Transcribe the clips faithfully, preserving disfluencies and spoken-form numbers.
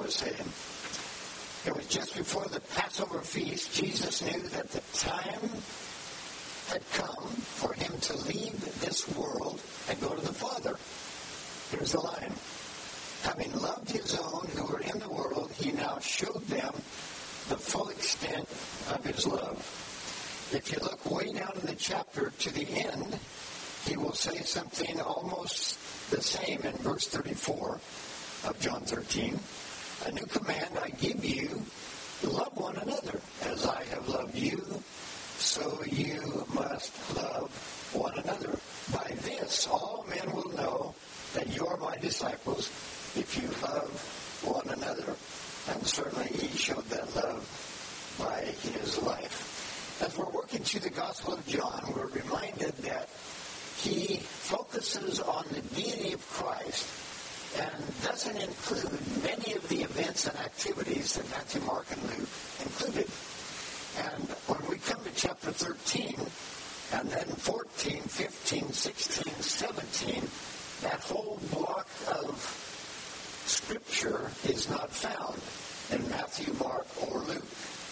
was saying. It was just before the Passover feast. Jesus knew that the time had come for him to leave this world and go to the Father. Here's the line. Having loved his own who were in the world, he now showed them the full extent of his love. If you look way down in the chapter to the end, he will say something almost the same in verse thirty-four of John thirteen. A new command I give you, love one another. As I have loved you, so you must love one another. By this, all men will know that you are my disciples if you love one another. And certainly he showed that love by his life. As we're working through the Gospel of John, we're reminded that he focuses on the deity of Christ and doesn't include many of the events and activities that Matthew, Mark, and Luke included. And when we come to chapter thirteen, and then fourteen, fifteen, sixteen, seventeen, that whole block of Scripture is not found in Matthew, Mark, or Luke.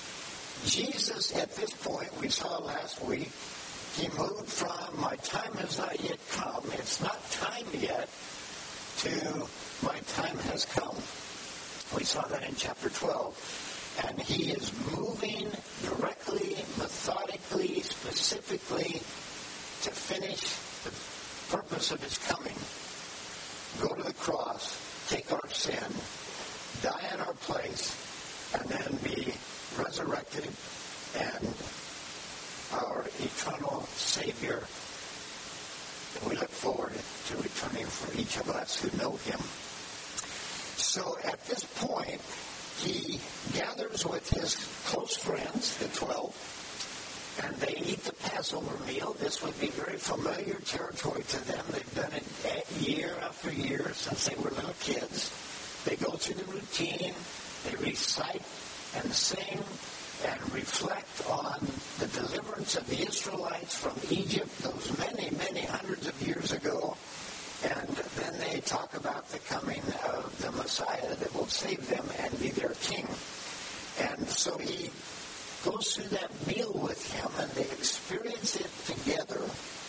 Jesus, at this point, we saw last week, he moved from my time has not yet come, it's not time yet, to my time has come. We saw that in chapter twelve. And he is moving directly, methodically, specifically to finish the purpose of his coming. Go to the cross, take our sin, die in our place, and then be resurrected and our eternal Savior. And we look forward to returning for each of us who know him. So at this point, he gathers with his close friends, the twelve, and they eat the Passover meal. This would be very familiar territory to them. They've done it year after year since they were little kids. They go through the routine. They recite and sing and reflect on the deliverance of the Israelites from Egypt those many, many hundreds of years ago. And then they talk about the coming of the Messiah that will save them and be their king. And so he goes through that meal with him, and they experience it together.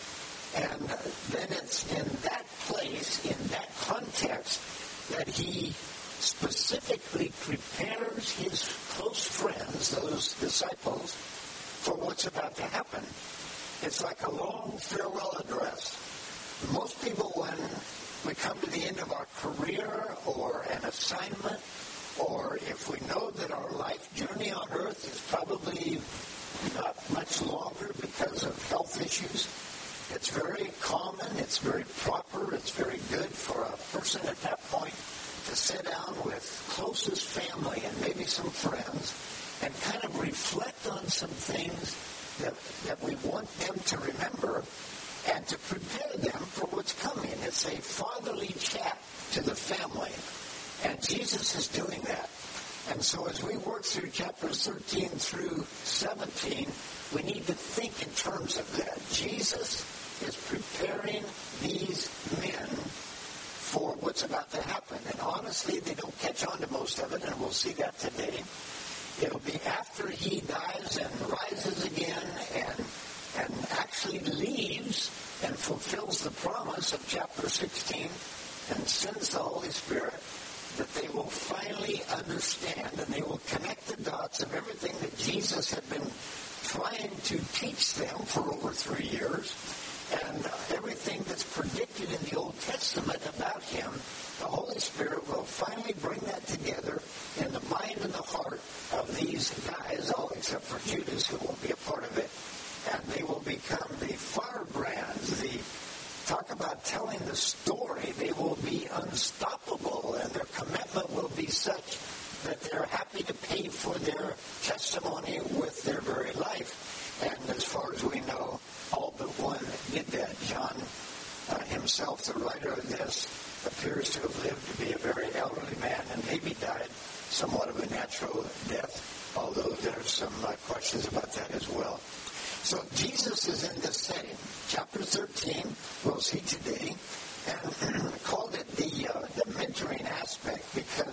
And then it's in that place, in that context, that he specifically prepares his close friends, those disciples, for what's about to happen. It's like a long farewell address. Most people, when we come to the end of our career or an assignment, or if we know that our life journey on earth is probably not much longer because of health issues, it's very common, it's very proper, it's very good for a person at that point to sit down with closest family and maybe some friends and kind of reflect on some things that, that we want them to remember and to prepare them for what's coming. It's a fatherly chat to the family. And Jesus is doing that. And so as we work through chapters thirteen through seventeen, we need to think in terms of that. Jesus is preparing these men for what's about to happen. And honestly, they don't catch on to most of it, and we'll see that today. It'll be after he dies and rises again and and actually leaves and fulfills the promise of chapter sixteen and sends the Holy Spirit, that they will finally understand and they will connect the dots of everything that Jesus had been trying to teach them for over three years and everything that's predicted in the Old Testament about him. The Holy Spirit will finally bring that together in the mind and the heart of these guys, all except for Judas, who won't be a part of it. And they will become the firebrands, the talk about telling the story. They will be unstoppable, and their commitment will be such that they're happy to pay for their testimony with their very life. And as far as we know, all but one did that. John uh, himself, the writer of this, appears to have lived to be a very elderly man and maybe died somewhat of a natural death, although there's some uh, questions about that as well. So Jesus is in this setting. Chapter thirteen, we'll see today, and called it the uh, the mentoring aspect because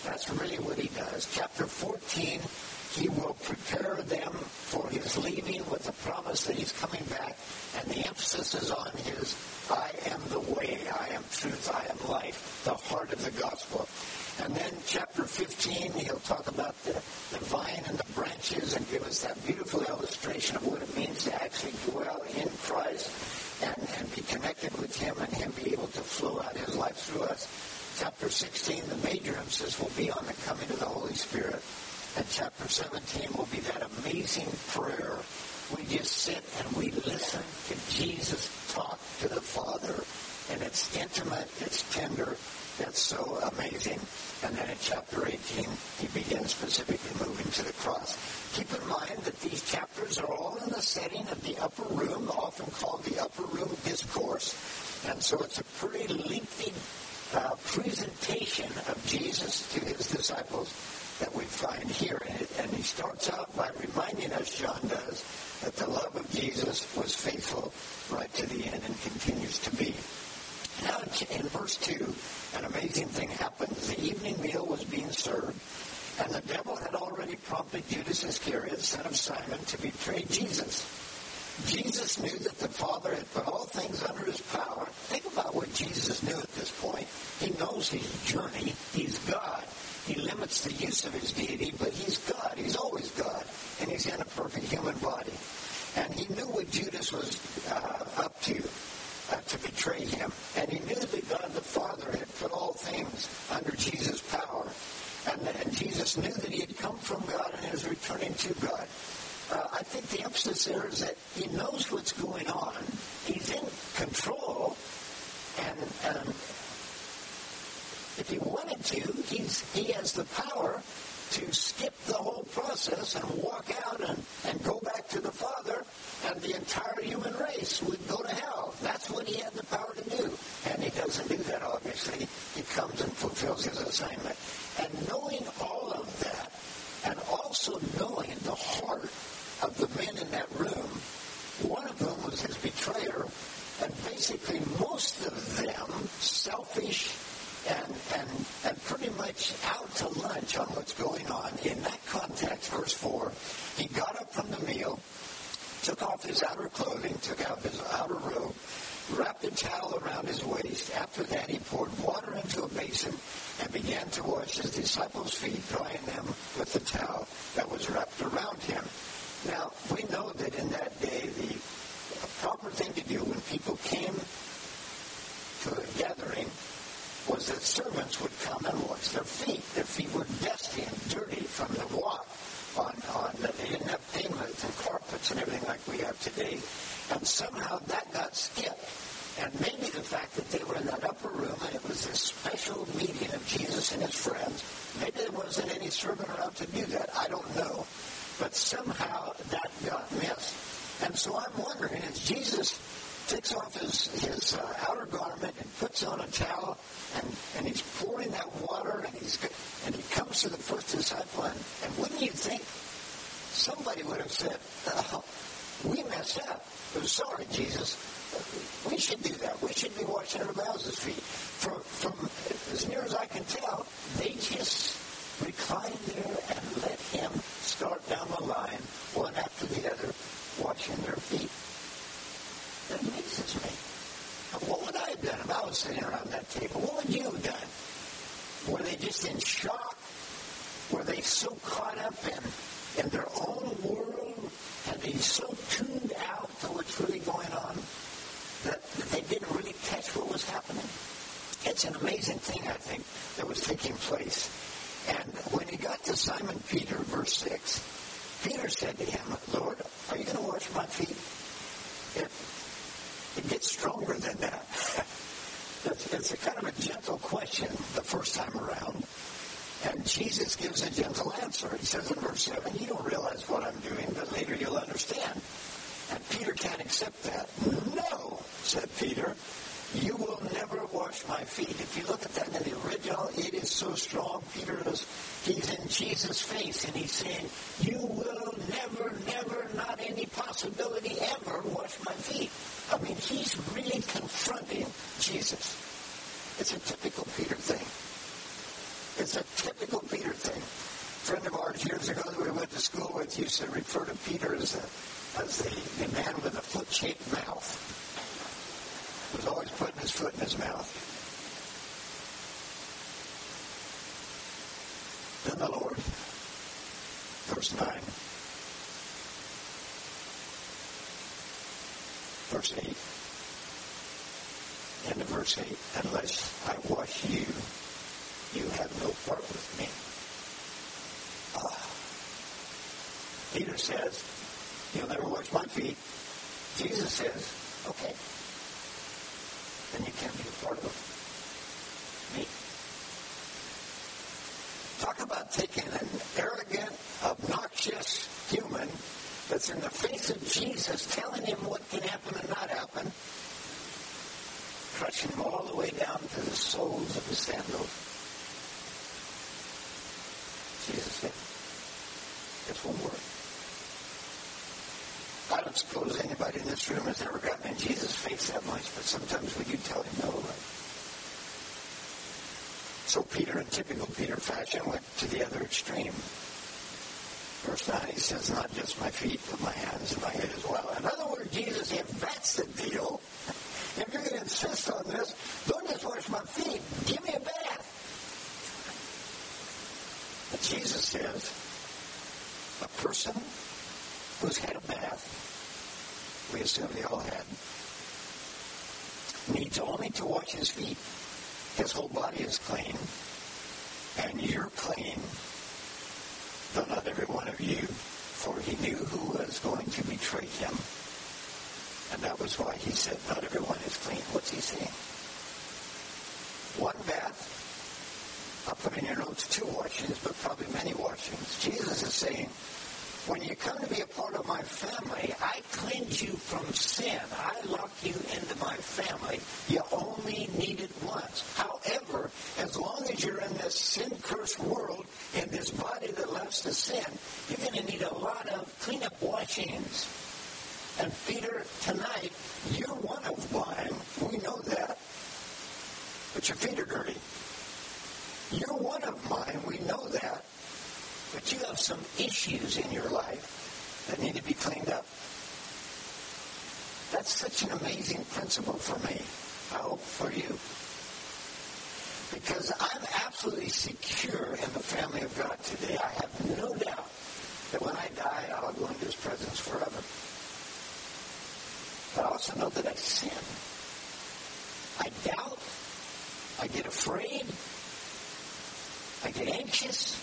That's really what he does. Chapter fourteen, he will prepare them for his leaving with the promise that he's coming back. And the emphasis is on his, I am the way, I am truth, I am life, the heart of the gospel. And then chapter fifteen, he'll talk about the, the vine and the branches and give us that beautiful illustration of what it means to actually dwell in Christ and, and be connected with him and him be able to flow out his life through us. Chapter sixteen, the major emphasis will be on the coming of the Holy Spirit. And chapter seventeen will be that amazing prayer. We just sit and we listen to Jesus talk to the Father. And it's intimate, it's tender, it's so amazing. And then in chapter eighteen, he begins specifically moving to the cross. Keep in mind that these chapters are all in the setting of the upper room, often called the upper room discourse. And so it's a pretty lengthy uh, presentation of Jesus to his disciples that we find here. And, it, and he starts out by reminding us, John does, that the love of Jesus was faithful right to the end and continues to be. Now in verse two, an amazing thing happens. The evening meal was being served, and the devil had already prompted Judas Iscariot, son of Simon, to betray Jesus. Jesus knew that the Father had put all things under his power. Think about what Jesus knew at this point. He knows his journey. He's God. He limits the use of his deity, but he's God. He's always God, and he's in a perfect human body. And he knew what Judas was uh, up to. Uh, to betray him. And he knew that God the Father had put all things under Jesus' power. And, and Jesus knew that he had come from God and is returning to God. Uh, I think the emphasis there is that he knows what's going on. He's in control. And, and if he wanted to, he's, he has the power to skip the whole process and walk out and, and go back to the Father, and the entire human race would go to hell. That's what he had the power to do. And he doesn't do that, obviously. He comes and fulfills his assignment. And knowing all of that, and also knowing the heart of the men in that room, one of whom was his betrayer, and basically most of them selfish and, and, and pretty much out to lunch on what's going on. In that context, verse four, he got up from the meal, took off his outer clothing, took out his outer robe, wrapped a towel around his waist. After that, he poured water into a basin and began to wash his disciples' feet, drying them with the towel that was wrapped around him. Now, we know that in that day, the proper thing to do when people came to a gathering was that servants would come and wash their feet. Their feet were dusty and dirty from the walk. On, on the, they didn't have pavements and carpets and everything like we have today. And somehow that got skipped. And maybe the fact that they were in that upper room and it was this special meeting of Jesus and his friends, maybe there wasn't any servant around to do that. I don't know. But somehow that got missed. And so I'm wondering, as Jesus takes off his, his uh, outer garment and puts on a towel, and, and he's pouring that water, and he's and he comes to the first disciple, and, and wouldn't you think somebody would have said, oh, we messed up. I'm sorry, Jesus. We should do that. We should be washing everybody else's feet. From, from as near as I can tell, they just reclined there and let him start down the line, one after the other, washing their feet. That amazes me. What would I have done if I was sitting around that table? What would you have done? Were they just in shock? Were they so caught up in, in their own world? Had they so tuned out to what's really going on that, that they didn't really catch what was happening? It's an amazing thing, I think, that was taking place. And when he got to Simon Peter, verse six, Peter said to him, Lord, are you going to wash my feet? It, it gets stronger than that. it's, it's a kind of a gentle question the first time around. And Jesus gives a gentle answer. He says in verse seven, you don't realize what I'm doing, but later you'll understand. And Peter can't accept that. No, said Peter, you will never wash my feet. If you look at that in the original, it is so strong. Peter is, he's in Jesus' face, and he's saying, you will never, never, not any possibility ever wash my feet. I mean, he's really confronting Jesus. It's a typical Peter thing. It's a typical teachers years ago that we went to school with used to refer to Peter as, a, as the, the man with a foot-shaped mouth. He was always putting his foot in his mouth. Then the Lord, verse nine, verse eight, end of verse eight, unless I wash you, you have no part with me. Ah. Peter says, you'll never wash my feet. Jesus says, okay, then you can't be a part of me. Talk about taking an arrogant, obnoxious human that's in the face of Jesus, telling him what can happen and not happen, crushing him all the way down to the soles of his sandals. Jesus said, this won't work. I don't suppose anybody in this room has ever gotten in Jesus' face that much, but sometimes we do tell him no, right? So Peter, in typical Peter fashion, went to the other extreme. Verse nine, he says, not just my feet, but my hands and my head as well. In other words, Jesus, if that's the deal, if you're going to insist on this, don't just wash my feet. Give me a bath. But Jesus says, a person who's had a bath, we assume they all had, needs only to wash his feet. His whole body is clean, and you're clean, though not every one of you, for he knew who was going to betray him. And that was why he said, not everyone is clean. What's he saying? One bath. I'll put in your notes two washings, but probably many washings. Jesus is saying, when you come to be a part of my family, I cleanse you from sin. I lock you into my family. You only need it once. However, as long as you're in this sin-cursed world, in this body that loves to sin, you're going to need a lot of cleanup washings. And Peter, tonight, you're one of mine. We know that. But your feet are dirty. You're one of mine. We know that. But you have some issues in your life that need to be cleaned up. That's such an amazing principle for me. I hope for you. Because I'm absolutely secure in the family of God today. I have no doubt that when I die, I'll go into his presence forever. But I also know that I sin. I doubt. I get afraid. I get anxious.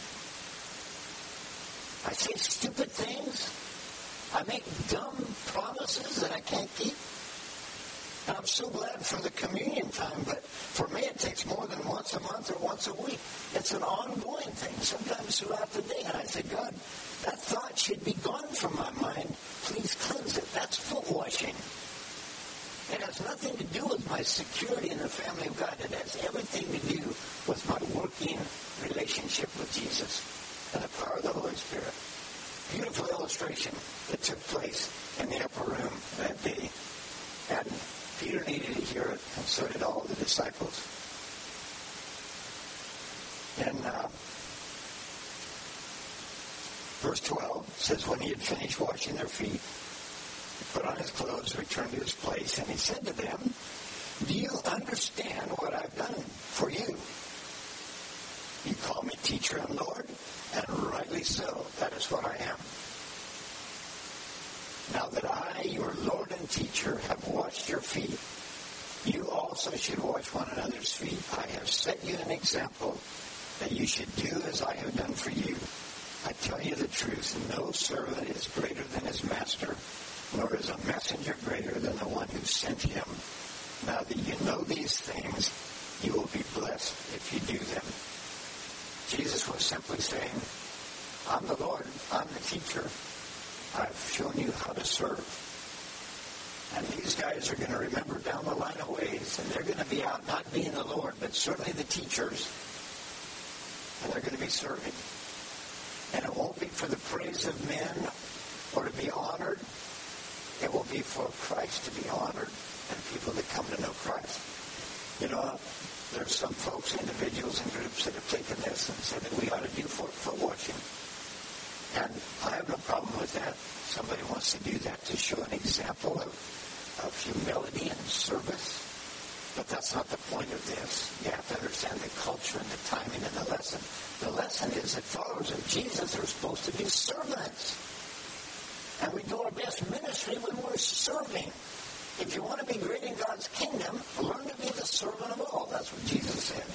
I say stupid things. I make dumb promises that I can't keep. And I'm so glad for the communion time, but for me it takes more than once a month or once a week. It's an ongoing thing, sometimes throughout the day. And I say, God, that thought should be gone from my mind. Please cleanse it. That's foot washing. It has nothing to do with my security in the family of God. It has everything to do with my working relationship with Jesus and the power of the Holy Spirit. Beautiful illustration that took place in the upper room that day. And Peter needed to hear it, and so did all the disciples. And uh, verse twelve says, when he had finished washing their feet, he put on his clothes, returned to his place, and he said to them, do you understand what I've done for you? You call me teacher and Lord, and rightly so. That is what I am. Now that I, your Lord and teacher, have washed your feet, you also should wash one another's feet. I have set you an example that you should do as I have done for you. I tell you the truth, no servant is greater than his master, nor is a messenger greater than the one who sent him. Now that you know these things, you will be blessed if you do them. Jesus was simply saying, I'm the Lord, I'm the teacher. I've shown you how to serve. And these guys are going to remember down the line of ways, and they're going to be out not being the Lord, but certainly the teachers, and they're going to be serving. And it won't be for the praise of men or to be honored. It will be for Christ to be honored and people that come to know Christ. You know, there's some folks, individuals and groups that have taken this and said that we ought to do foot, foot washing. And I have no problem with that. Somebody wants to do that to show an example of, of humility and service. But that's not the point of this. You have to understand the culture and the timing and the lesson. The lesson is that followers of Jesus are supposed to be servants. And we do our best ministry when we're serving. If you want to be great in God's kingdom, learn to be the servant of all. That's what Jesus said.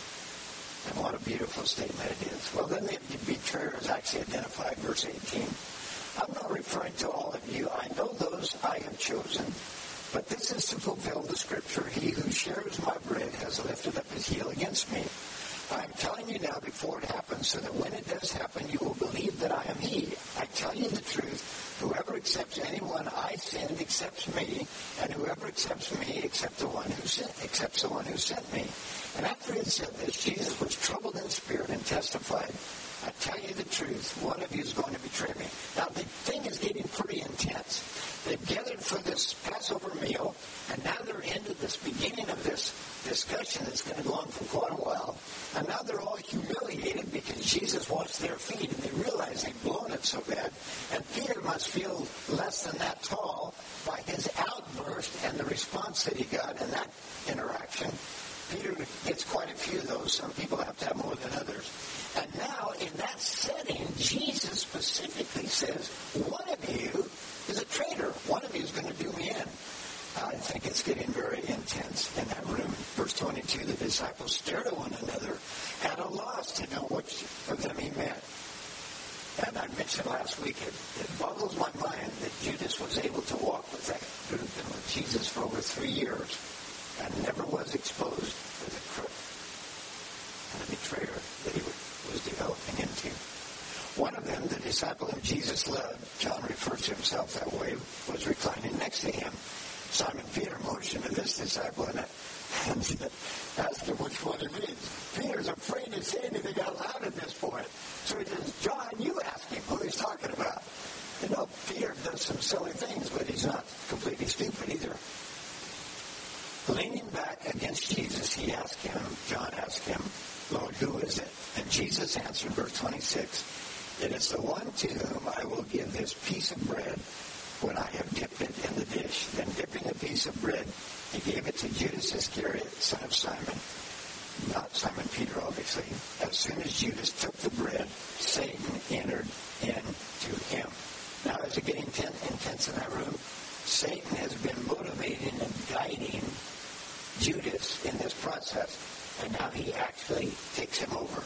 And what a beautiful statement it is. Well, then the betrayer is actually identified, verse eighteen. I'm not referring to all of you. I know those I have chosen. But this is to fulfill the scripture. He who shares my bread has lifted up his heel against me. I am telling you now before it happens, so that when it does happen, you will believe that I am he. I tell you the truth. Whoever accepts anyone I send accepts me, and whoever accepts me accepts the one who sent, accepts the one who sent me. And after he had said this, Jesus was troubled in spirit and testified, I tell you the truth, one of you is going to betray me. Now, the thing is getting pretty intense. They've gathered for this Passover meal, and now they're into this beginning of this discussion that's going to go on for quite a while. And now they're all humiliated because Jesus washed their feet, and they realize they've blown it so bad. And Peter must feel less than that tall by his outburst and the response that he got in that interaction. Peter gets quite a few of those. Some people have to have more than others. And now, in that setting, Jesus specifically says, one of you is a traitor. One of you is going to do me in. I think it's getting very intense in that room. Verse twenty-two, the disciples stared at one another at a loss to know which of them he meant. And I mentioned last week, it, it boggles my mind that Judas was able to walk with that group and with Jesus for over three years and never was exposed to the crook and the betrayer that he was developing into. One of them, the disciple whom Jesus loved, John refers to himself that way, was reclining next to him. Simon Peter motioned to this disciple and asked him which one it is. Peter's afraid to say anything out loud at this point. So he says, John, you ask him who he's talking about. You know, Peter does some silly things, but he's not completely stupid either. Leaning back against Jesus, he asked him, John asked him, Lord, who is it? And Jesus answered, verse twenty-six, it is the one to whom I will give this piece of bread when I have dipped it in the dish. Then dipping the piece of bread, he gave it to Judas Iscariot, son of Simon. Not Simon Peter, obviously. As soon as Judas took the bread, Satan entered into him. Now, as it getting intense in that room, Satan has been motivating and guiding Judas in this process. And now he actually takes him over.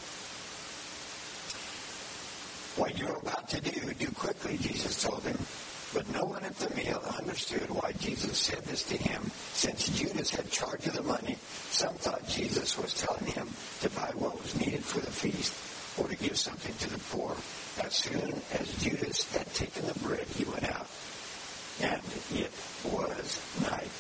What you're about to do, do quickly, Jesus told him. But no one at the meal understood why Jesus said this to him. Since Judas had charge of the money, some thought Jesus was telling him to buy what was needed for the feast or to give something to the poor. As soon as Judas had taken the bread, he went out. And it was night.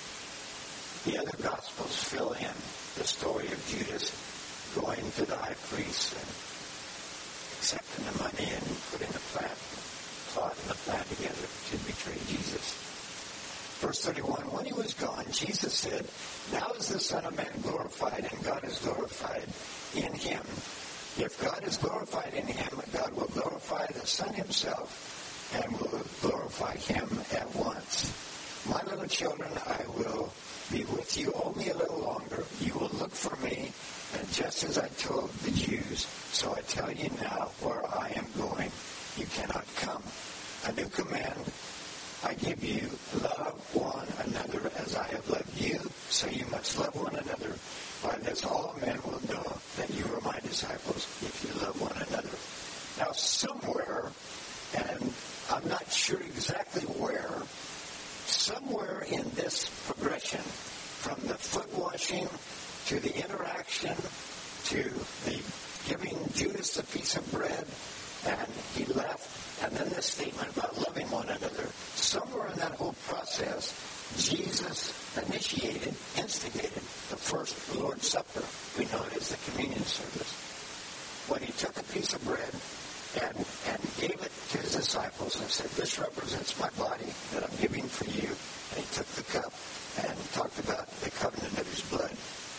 The other Gospels fill in the story of Judas going to the high priest and accepting the money and putting the plan, plot and the plan together to betray Jesus. Verse thirty-one, when he was gone, Jesus said, now is the Son of Man glorified, and God is glorified in him. If God is glorified in him, God will glorify the Son himself and will glorify him at once. My little children, I will be with you only a little longer. You will look for me, and just as I told the Jews, so I tell you now, where I am going, you cannot come. A new command I give you, love one another as I have loved you, so you must love one another. By this all men will know that you are my disciples, if you love one another. Now somewhere, and I'm not sure exactly where, somewhere in this progression, from the foot washing to the interaction to the giving Judas a piece of bread, and he left, and then this statement about loving one another, somewhere in that whole process, Jesus initiated, instigated the first Lord's Supper. We know it as the communion service. When he took a piece of bread and, and gave it to his disciples and said, this represents my body that I'm giving for you. And he took the cup and talked about the covenant of his blood.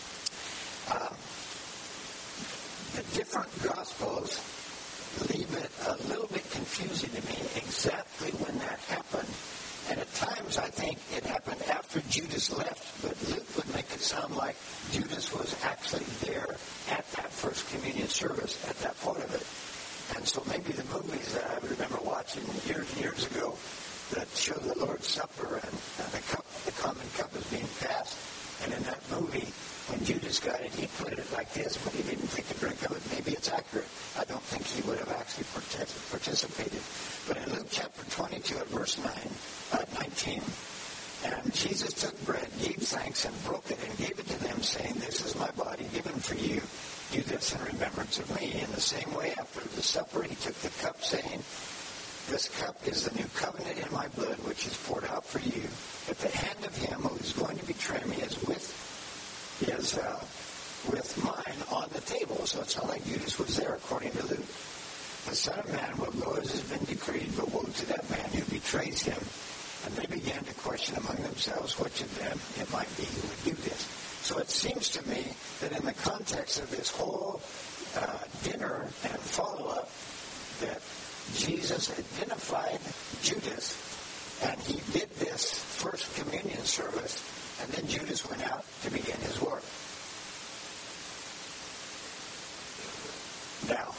Um, the different Gospels leave it a little bit years ago that showed the Lord's Supper, and, and the cup, the common cup is being passed. And in that movie, when Judas got it, he put it like this, but he didn't take a drink of it. Maybe it's accurate. I don't think he would have actually participated. But in Luke chapter twenty-two at verse nine, uh, nineteen, and Jesus took bread, gave thanks, and broke it, and gave it to them, saying, "This is my body given for you. Do this in remembrance of me." In the same way, after the supper, he took the cup, saying, "This cup is the new covenant in my blood, which is poured out for you. At the hand of him who is going to betray me is with is uh, with mine on the table." So it's not like Judas was there, according to Luke. "The Son of Man will go as has been decreed, but woe to that man who betrays him." And they began to question among themselves which of them it might be who would do this. So it seems to me that in the context of this whole uh, dinner and follow-up, that Jesus identified Judas, and he did this first communion service, and then Judas went out to begin his work. Now,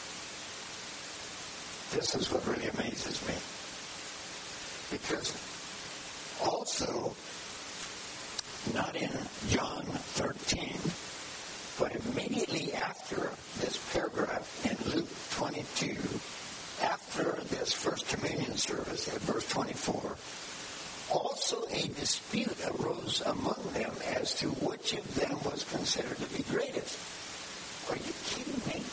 this is what really amazes me. Because also, not in John thirteen, but immediately after this paragraph in Luke twenty-two, after this first communion service at verse twenty-four, also a dispute arose among them as to which of them was considered to be greatest. Are you kidding me?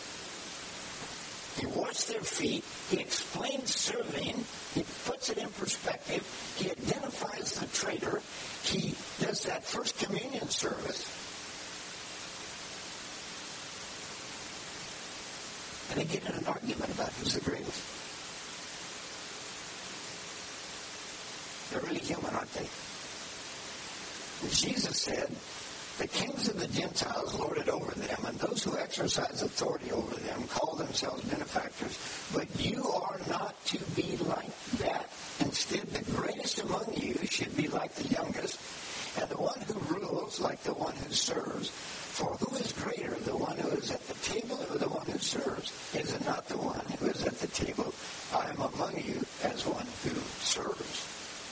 He washed their feet. He explains serving. He puts it in perspective. He identifies the traitor. He does that first communion service. And they get in an argument about who's the greatest. They're really human, aren't they? Jesus said, "The kings of the Gentiles lord it over them, and those who exercise authority over them call themselves benefactors. But you are not to be like that. Instead, the greatest among you should be like the youngest, and the one who rules like the one who serves. For who is greater, the one who is at the table or the one who serves? Is it not the one who is at the table? I am among you as one who serves."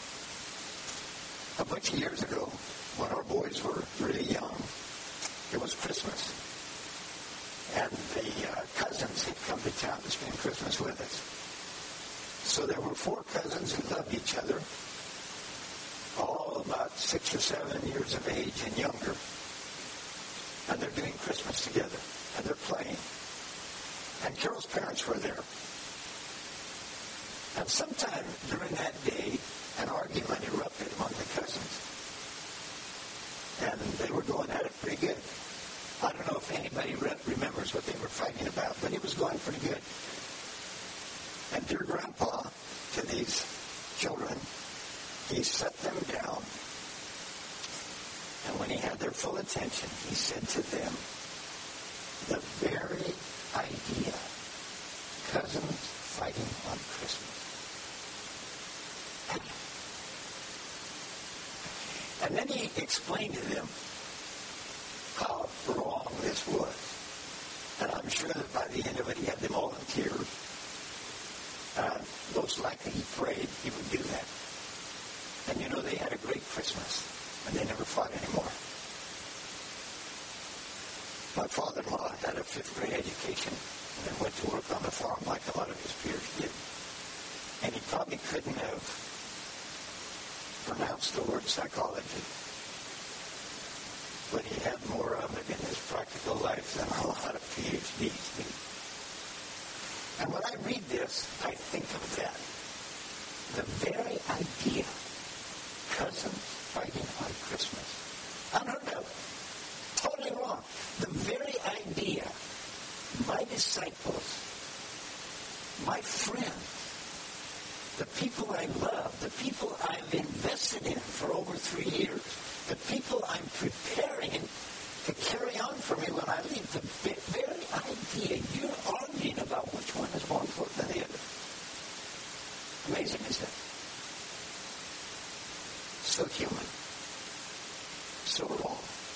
A bunch of years ago, when our boys were really young, it was Christmas. And the uh, cousins had come to town to spend Christmas with us. So there were four cousins who loved each other, all about six or seven years of age and younger. And they're doing Christmas together. And they're playing. And Carol's parents were there. And sometime during that day, an argument erupted among the cousins. And they were going at it pretty good. I don't know if anybody re- remembers what they were fighting about, but it was going pretty good. And dear Grandpa, to these children, he set them down. And when he had their full attention, he said to them, "The very idea, cousins fighting on Christmas." And then he explained to them how wrong this was. And I'm sure that by the end of it, he had them all in tears. Uh, most likely he prayed he would do that. And you know, they had a great Christmas, and they never fought anymore. My father-in-law had a fifth grade education and then went to work on the farm like a lot of his peers did. And he probably couldn't have pronounced the word psychology. But he had more of it in his practical life than a lot of P H Ds do. And when I read this, I think of that. The very idea, cousins fighting on Christmas. Unheard of. Totally wrong. The very idea, my disciples, my friends, the people I love, the people I've invested in for over three years, the people I'm preparing to carry on for me when I leave, the very idea, you're arguing about which one is more important than the other. Amazing, isn't it? So human. So wrong.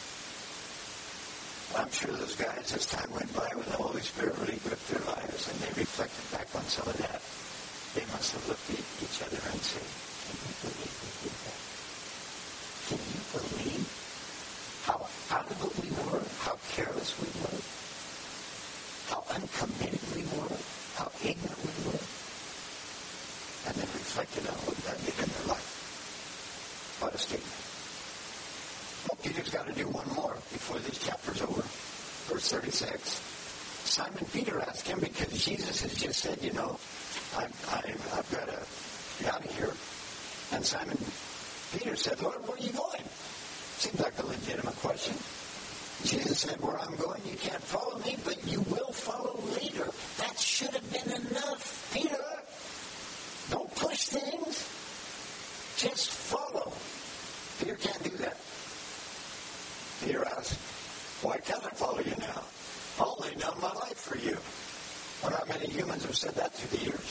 I'm sure those guys, as time went by, when the Holy Spirit really gripped their lives, and they reflected back on some of that, They must have looked at each other and said, can you believe we did that? Can you believe how out of it we were? How careless we were? How uncommitted we were? How ignorant we were? And then reflected on what God did in their life. What a statement. Well, Peter's got to do one more before this chapter's over. Verse thirty-six. Simon Peter asked him, because Jesus has just said, you know, I've, I've, I've got to get out of here. And Simon Peter said, Lord, where are you going? Seems like a legitimate question. Jesus said, where I'm going, you can't follow me, but you will follow later. That should have been enough. Peter, don't push things. Just follow. Peter can't do that. Peter asked, why can't I follow you now? I'll lay down my life for you. Well, not many humans have said that through the years.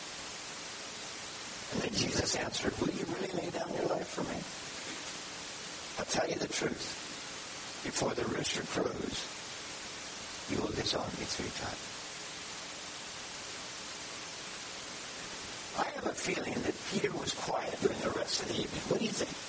And then Jesus answered, will you really lay down your life for me? I'll tell you the truth. Before the rooster crows, you will disown me three times. I have a feeling that Peter was quiet during the rest of the evening. What do you think?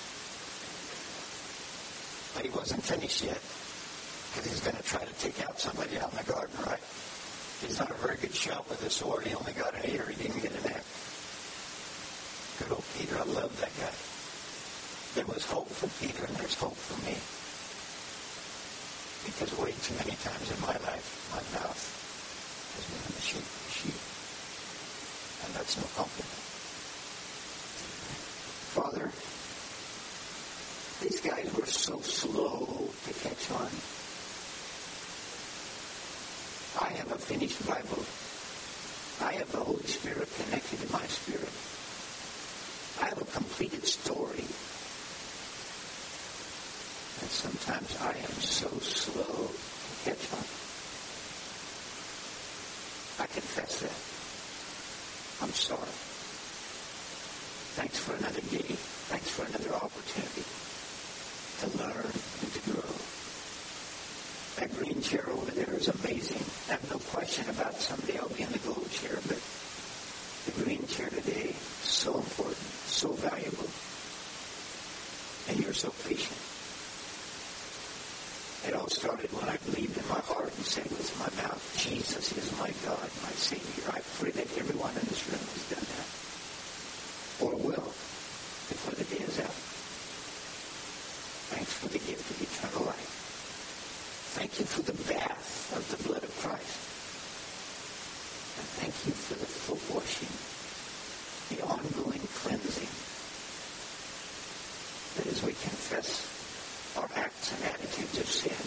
But he wasn't finished yet. Because he's going to try to take out somebody out in the garden, right? He's not a very good shot with a sword. He only got an ear. He didn't get an axe. Good old Peter. I love that guy. There was hope for Peter, and there's hope for me. Because way too many times in my life, my mouth has been in the shape of a sheep. And that's no compliment. Father, these guys were so slow to catch on. I have a finished Bible. I have the Holy Spirit connected to my spirit. I have a completed story. And sometimes I am so slow to catch on. I confess that. I'm sorry. Thanks for another day. Thanks for another opportunity to learn and to grow. That green chair over there is amazing. I have no question about someday I'll be in the gold chair, but the green chair today is so important, so valuable. And you're so patient. It all started when I believed in my heart and said with my mouth, Jesus is my God, my Savior. I pray that everyone in this room has done that. Or will, before the day is out. Thanks for the gift of eternal life. Thank you for the bath of the blood of Christ. And thank you for the full washing, the ongoing cleansing. That as we confess our acts and attitudes of sin,